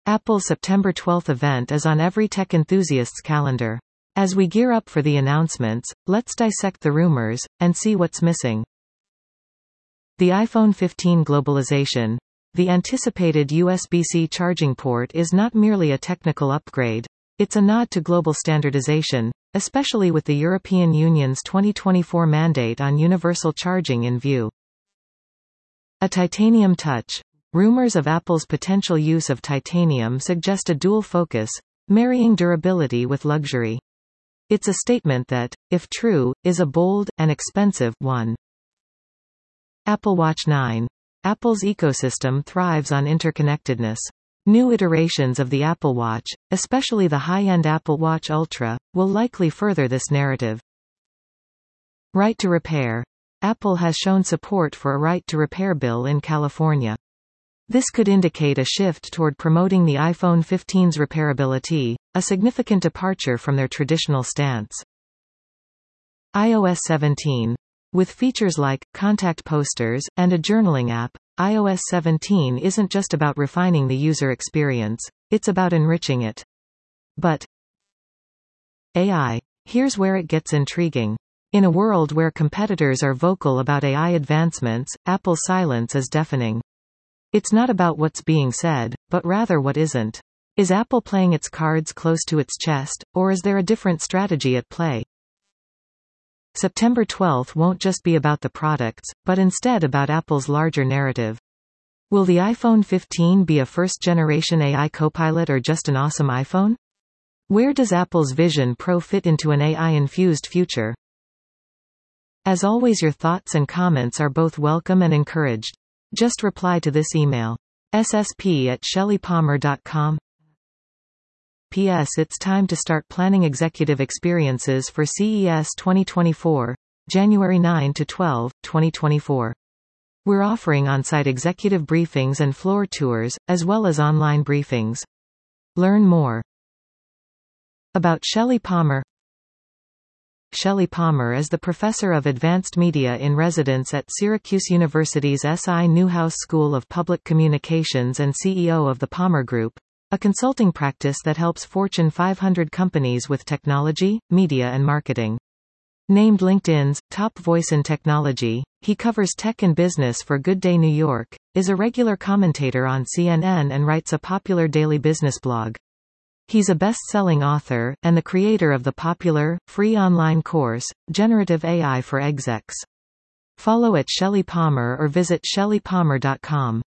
Apple's September 12 event is on every tech enthusiast's calendar. As we gear up for the announcements, let's dissect the rumors, and see what's missing. The iPhone 15 globalization. The anticipated USB-C charging port is not merely a technical upgrade. It's a nod to global standardization, especially with the European Union's 2024 mandate on universal charging in view. A titanium touch. Rumors of Apple's potential use of titanium suggest a dual focus, marrying durability with luxury. It's a statement that, if true, is a bold, and expensive, one. Apple Watch 9. Apple's ecosystem thrives on interconnectedness. New iterations of the Apple Watch, especially the high-end Apple Watch Ultra, will likely further this narrative. Right to repair. Apple has shown support for a right to repair bill in California. This could indicate a shift toward promoting the iPhone 15's repairability, a significant departure from their traditional stance. iOS 17. With features like contact posters and a journaling app, iOS 17 isn't just about refining the user experience, it's about enriching it. But AI. Here's where it gets intriguing. In a world where competitors are vocal about AI advancements, Apple's silence is deafening. It's not about what's being said, but rather what isn't. Is Apple playing its cards close to its chest, or is there a different strategy at play? September 12 won't just be about the products, but instead about Apple's larger narrative. Will the iPhone 15 be a first-generation AI copilot or just an awesome iPhone? Where does Apple's Vision Pro fit into an AI-infused future? As always, your thoughts and comments are both welcome and encouraged. Just reply to this email. ssp@shellypalmer.com. P.S. It's time to start planning executive experiences for CES 2024, January 9 to 12, 2024. We're offering on-site executive briefings and floor tours, as well as online briefings. Learn more about Shelly Palmer. Shelly Palmer is the professor of advanced media in residence at Syracuse University's S.I. Newhouse School of Public Communications and CEO of the Palmer Group, a consulting practice that helps Fortune 500 companies with technology, media and marketing. Named LinkedIn's top voice in technology, he covers tech and business for Good Day New York, is a regular commentator on CNN and writes a popular daily business blog. He's a best-selling author, and the creator of the popular, free online course, Generative AI for Execs. Follow @Shelly Palmer or visit shellypalmer.com.